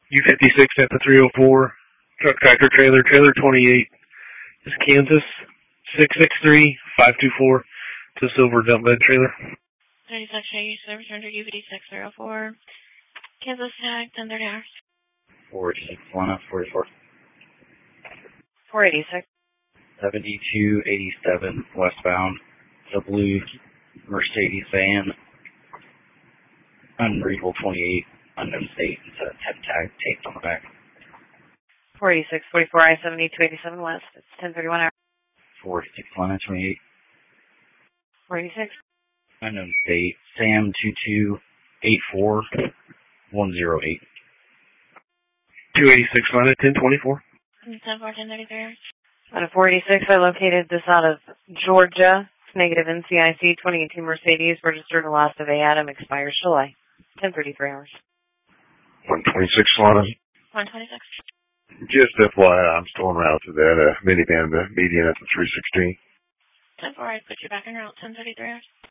U56 at the 304. Truck tractor trailer, trailer 28. Is Kansas 663-524 to Silver dump bed trailer. 36 Shaggy service under U56 304. Kansas tag 1030 hours. 486 Lana 44. 486. 7287 westbound. The blue Mercedes van. Unreadable 28. Unknown state. It's a tag taped on the back. 486 44 I-70 287 west. It's 1031 hours. 486 Lana 28. 486. Unknown state. Sam 2284108. 286 Lana 1024. 10-4-10-33 hours. On a 486, I located this out of Georgia. It's negative NCIC 2018 Mercedes, registered in last of A. Adam, expires July. 1033 hours. 126 Lana. 126. Just FYI, I'm still en route to that minivan, the median at the 316. 10-4, I put you back en route. 1033 hours.